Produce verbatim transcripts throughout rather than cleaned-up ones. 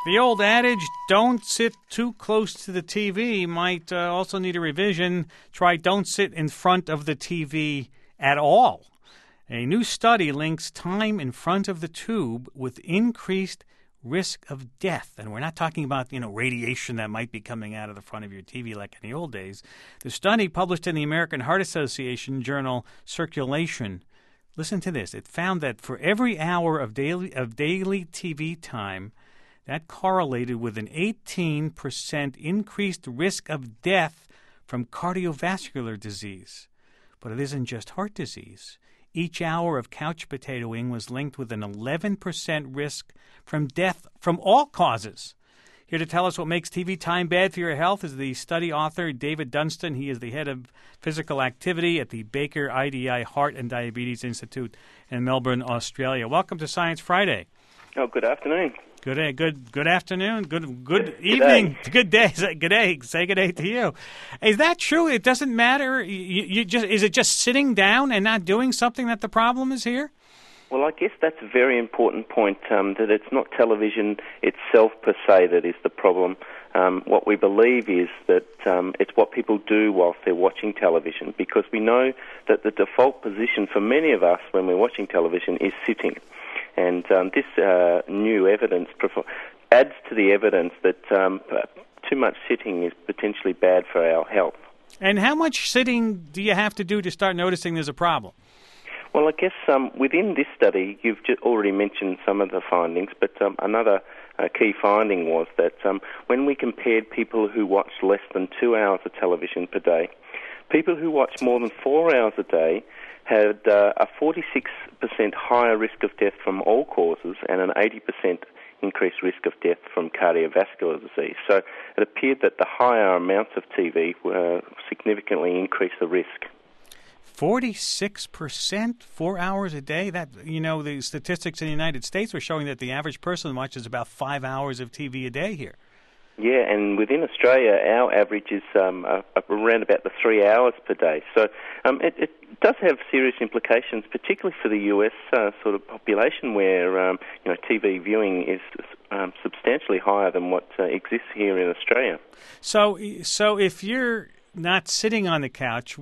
The old adage, don't sit too close to the T V, might uh, also need a revision. Try don't sit in front of the T V at all. A new study links time in front of the tube with increased risk of death. And we're not talking about, you know, radiation that might be coming out of the front of your T V like in the old days. The study, published in the American Heart Association journal Circulation, listen to this. It found that for every hour of daily of daily T V time, that correlated with an eighteen percent increased risk of death from cardiovascular disease. But it isn't just heart disease. Each hour of couch potatoing was linked with an eleven percent risk from death from all causes. Here to tell us what makes T V time bad for your health is the study author, David Dunstan. He is the head of physical activity at the Baker I D I Heart and Diabetes Institute in Melbourne, Australia. Welcome to Science Friday. Oh, good afternoon. Good day, good good afternoon, good good evening, good day, good day. Say good day to you. Is that true? It doesn't matter. You, you just is it just sitting down and not doing something that the problem is here? Well, I guess that's a very important point, um, that it's not television itself per se that is the problem. Um, what we believe is that um, it's what people do whilst they're watching television, because we know that the default position for many of us when we're watching television is sitting. And um, this uh, new evidence adds to the evidence that um, too much sitting is potentially bad for our health. And how much sitting do you have to do to start noticing there's a problem? Well, I guess um, within this study, you've just already mentioned some of the findings, but um, another uh, key finding was that um, when we compared people who watched less than two hours of television per day, people who watched more than four hours a day had uh, a forty-six percent higher risk of death from all causes and an eighty percent increased risk of death from cardiovascular disease. So it appeared that the higher amounts of T V uh, significantly increased the risk. forty-six percent, four hours a day? That, you know, the statistics in the United States were showing that the average person watches about five hours of T V a day here. Yeah, and within Australia, our average is um, uh, around about the three hours per day. So um, it, it does have serious implications, particularly for the U S uh, sort of population, where um, you know T V viewing is um, substantially higher than what uh, exists here in Australia. So, so if you're not sitting on the couch,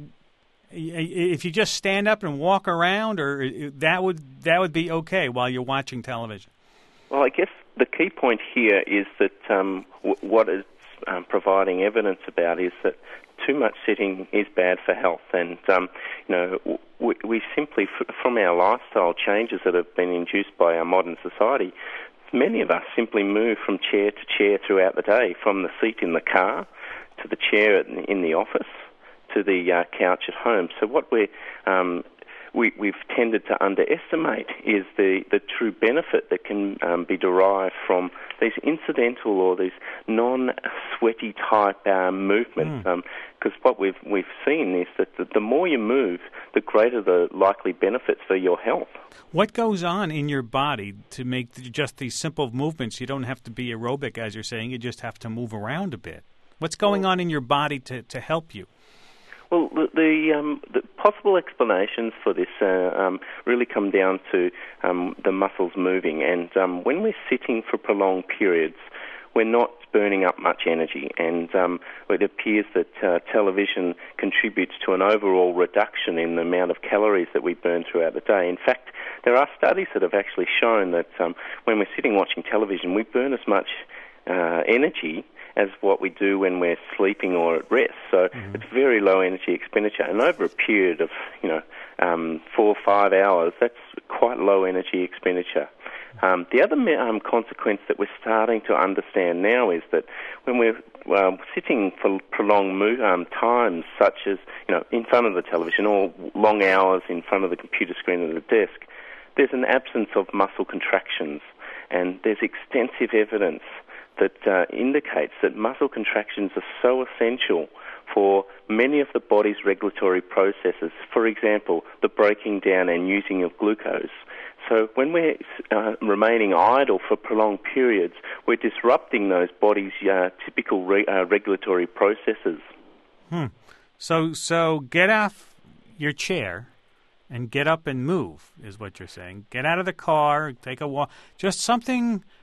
if you just stand up and walk around, or that would that would be okay while you're watching television? Well, I guess the key point here is that um, w- what is um, providing evidence about is that too much sitting is bad for health, and um, you know we, we simply, f- from our lifestyle changes that have been induced by our modern society, many of us simply move from chair to chair throughout the day, from the seat in the car to the chair in the office to the uh, couch at home. So what we're um, We, we've tended to underestimate is the, the true benefit that can um, be derived from these incidental or these non-sweaty type um, movements. Because mm. um, what we've we've seen is that the, the more you move, the greater the likely benefits for your health. What goes on in your body to make just these simple movements? You don't have to be aerobic, as you're saying. You just have to move around a bit. What's going well, on in your body to, to help you? Well, the the, um, the possible explanations for this uh, um, really come down to um, the muscles moving. And um, when we're sitting for prolonged periods, we're not burning up much energy. And um, it appears that uh, television contributes to an overall reduction in the amount of calories that we burn throughout the day. In fact, there are studies that have actually shown that um, when we're sitting watching television, we burn as much uh, energy as what we do when we're sleeping or at rest. So mm-hmm. it's very low energy expenditure. And over a period of, you know, um, four or five hours, that's quite low energy expenditure. Um, the other um, consequence that we're starting to understand now is that when we're uh, sitting for prolonged mo- um, times, such as, you know, in front of the television or long hours in front of the computer screen at the desk, there's an absence of muscle contractions. And there's extensive evidence that uh, indicates that muscle contractions are so essential for many of the body's regulatory processes. For example, the breaking down and using of glucose. So when we're uh, remaining idle for prolonged periods, we're disrupting those body's uh, typical re- uh, regulatory processes. Hmm. So, so get off your chair and get up and move, is what you're saying. Get out of the car, take a walk. Just something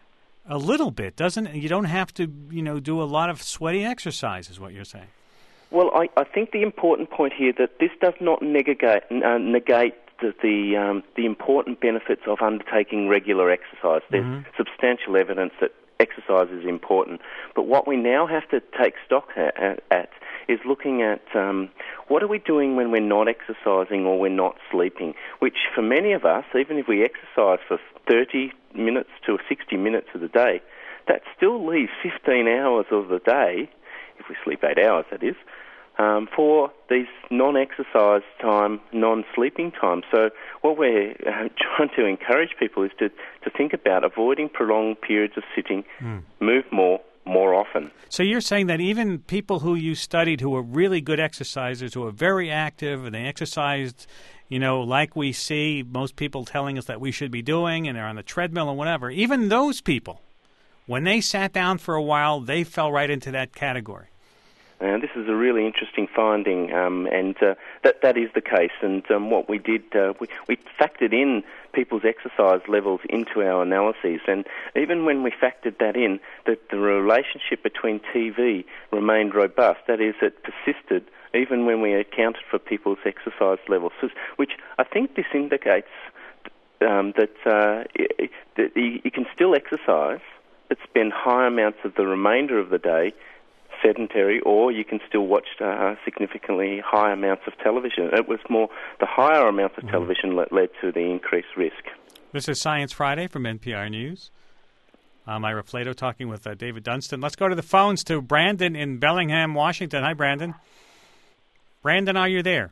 A little bit, doesn't it? You don't have to, you know, do a lot of sweaty exercise, is what you're saying. Well, I, I think the important point here that this does not negate, uh, negate the the, um, the important benefits of undertaking regular exercise. There's mm-hmm. substantial evidence that exercise is important. But what we now have to take stock at, at, at is looking at um, what are we doing when we're not exercising or we're not sleeping, which for many of us, even if we exercise for thirty minutes to sixty minutes of the day, that still leaves fifteen hours of the day, if we sleep eight hours, that is, um, for these non-exercise time, non-sleeping time. So what we're uh, trying to encourage people is to, to think about avoiding prolonged periods of sitting, mm. move more, more often. So you're saying that even people who you studied who are really good exercisers, who are very active, and they exercised, you know, like we see most people telling us that we should be doing, and they're on the treadmill and whatever, even those people, when they sat down for a while, they fell right into that category. Uh, this is a really interesting finding, um, and uh, that that is the case. And um, what we did, uh, we, we factored in people's exercise levels into our analyses. And even when we factored that in, the, the relationship between T V remained robust. That is, it persisted even when we accounted for people's exercise levels, so, which I think this indicates um, that, uh, that you can still exercise, but spend high amounts of the remainder of the day sedentary, or you can still watch uh, significantly high amounts of television. It was more the higher amounts of television that led to the increased risk. This is Science Friday from N P R News. I'm Ira Flato talking with uh, David Dunstan. Let's go to the phones to Brandon in Bellingham, Washington. Hi, Brandon. Brandon, are you there?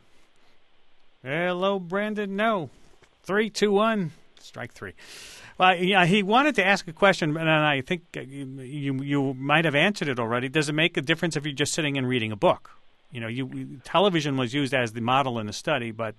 Hello, Brandon. No. Three, two, one. Strike three. Well, yeah, he wanted to ask a question, and I think you, you you might have answered it already. Does it make a difference if you're just sitting and reading a book? You know, you, television was used as the model in the study, but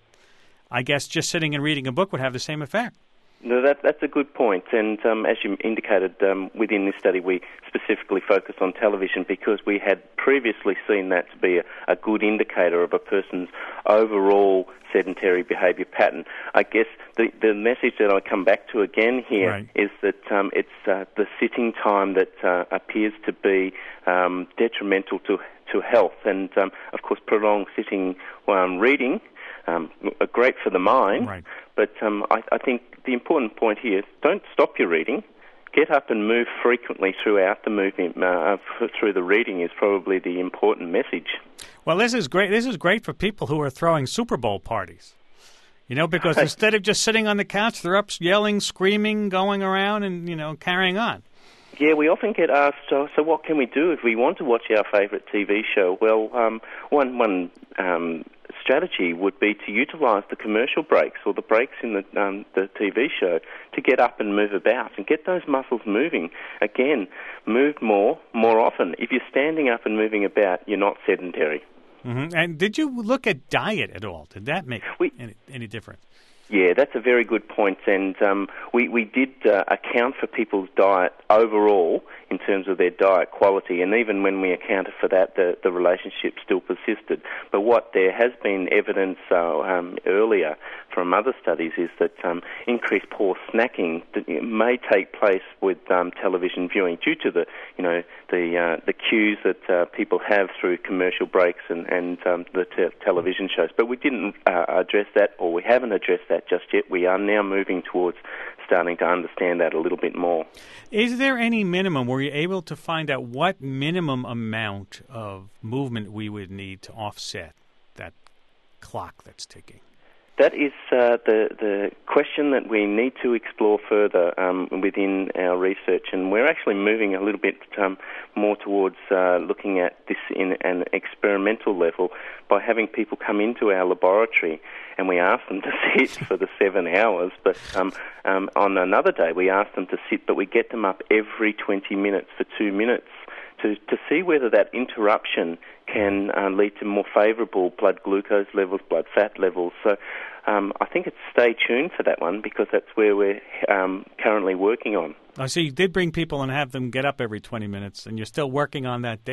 I guess just sitting and reading a book would have the same effect. No, that, that's a good point. And um, as you indicated, um, within this study, we specifically focused on television because we had previously seen that to be a, a good indicator of a person's overall sedentary behaviour pattern. I guess the, the message that I come back to again here right. is that um, it's uh, the sitting time that uh, appears to be um, detrimental to to health. And, um, of course, prolonged sitting while um, reading Um, are great for the mind, right. but um, I, I think the important point here is don't stop your reading. Get up and move frequently throughout the movement. Uh, through the reading is probably the important message. Well, this is great. This is great for people who are throwing Super Bowl parties. You know, because right. instead of just sitting on the couch, they're up yelling, screaming, going around, and you know, carrying on. Yeah, we often get asked, so, so what can we do if we want to watch our favourite T V show? Well, um, one one um, strategy would be to utilise the commercial breaks or the breaks in the um, the T V show to get up and move about and get those muscles moving. Again, move more, more often. If you're standing up and moving about, you're not sedentary. Mm-hmm. And did you look at diet at all? Did that make we, any, any difference? Yeah, that's a very good point, and um, we, we did uh, account for people's diet overall in terms of their diet quality, and even when we accounted for that, the, the relationship still persisted. But what there has been evidence uh, um, earlier from other studies is that um, increased poor snacking may take place with um, television viewing due to the, you know, the uh, the cues that uh, people have through commercial breaks and, and um, the te- television shows. But we didn't uh, address that, or we haven't addressed that just yet. We are now moving towards starting to understand that a little bit more. Is there any minimum? Were you able to find out what minimum amount of movement we would need to offset that clock that's ticking? That is uh, the the question that we need to explore further um, within our research, and we're actually moving a little bit um, more towards uh, looking at this in an experimental level by having people come into our laboratory and we ask them to sit for the seven hours, but um, um, on another day we ask them to sit, but we get them up every twenty minutes for two minutes. To, to see whether that interruption can uh, lead to more favourable blood glucose levels, blood fat levels. So um, I think it's stay tuned for that one because that's where we're um, currently working on. I see you did bring people and have them get up every twenty minutes, and you're still working on that data.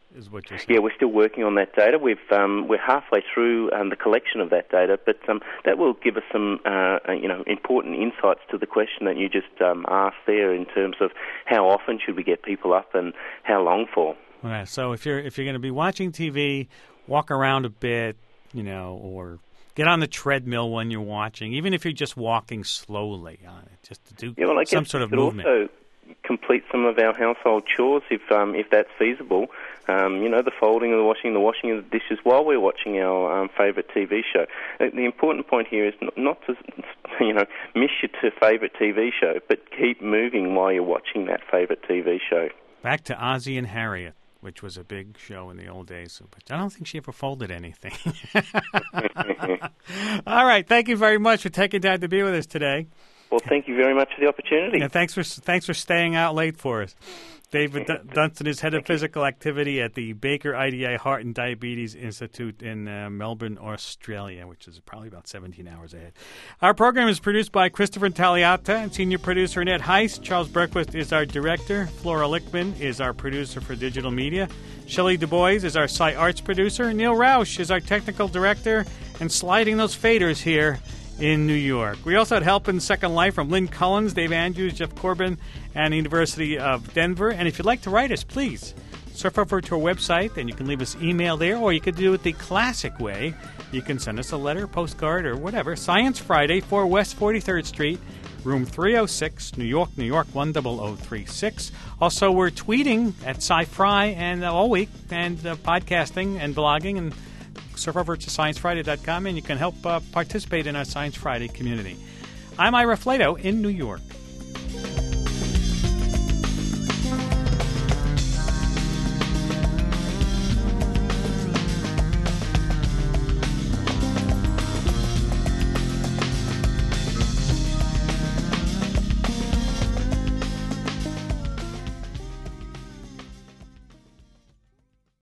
is what you're saying. Yeah, we're still working on that data. We've um, we're halfway through um, the collection of that data, but um, that will give us some uh, you know important insights to the question that you just um, asked there in terms of how often should we get people up and how long for. Right. So if you're if you're going to be watching T V, walk around a bit, you know, or get on the treadmill when you're watching, even if you're just walking slowly on it, just to do yeah, well, I some guess sort of it movement. Also complete some of our household chores if um, if that's feasible. Um, you know, the folding and the washing, the washing of the dishes while we're watching our um, favourite T V show. The important point here is not to, you know, miss your favourite T V show, but keep moving while you're watching that favourite T V show. Back to Ozzie and Harriet, which was a big show in the old days, but I don't think she ever folded anything. All right, thank you very much for taking time to be with us today. Well, thank you very much for the opportunity. And thanks for thanks for staying out late for us. David D- Dunstan is head of physical activity at the Baker I D A Heart and Diabetes Institute in uh, Melbourne, Australia, which is probably about seventeen hours ahead. Our program is produced by Christopher Tagliata and senior producer Ned Heiss. Charles Berquist is our director. Flora Lichtman is our producer for digital media. Shelley Du Bois is our site arts producer. Neil Roush is our technical director. And sliding those faders here in New York. We also had help in Second Life from Lynn Collins, Dave Andrews, Jeff Corbin, and the University of Denver. And if you'd like to write us, please surf over to our website, and you can leave us email there, or you could do it the classic way. You can send us a letter, postcard, or whatever. Science Friday, four West forty-third Street, room three oh six, New York, New York, one zero zero three six. Also, we're tweeting at SciFri and uh, all week, and uh, podcasting and blogging, and surf over to science friday dot com, and you can help uh, participate in our Science Friday community. I'm Ira Flato in New York.